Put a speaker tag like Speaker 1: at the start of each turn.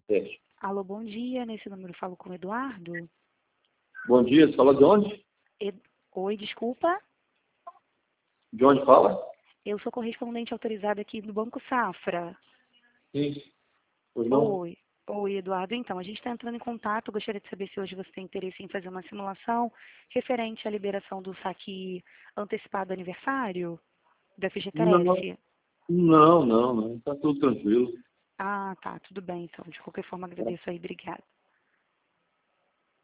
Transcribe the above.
Speaker 1: Teste.
Speaker 2: Alô, bom dia. Nesse número eu falo com o Eduardo.
Speaker 1: Bom dia, você fala de onde?
Speaker 2: Oi, desculpa.
Speaker 1: De onde fala?
Speaker 2: Eu sou correspondente autorizada aqui do Banco Safra.
Speaker 1: Sim. Pois não?
Speaker 2: Oi, Eduardo. Então, a gente está entrando em contato. Gostaria de saber se hoje você tem interesse em fazer uma simulação referente à liberação do saque antecipado do aniversário da
Speaker 1: Não,
Speaker 2: FGTS.
Speaker 1: não. Tá tudo tranquilo.
Speaker 2: Ah, tá. Tudo bem, então. De qualquer forma, agradeço aí. Obrigada.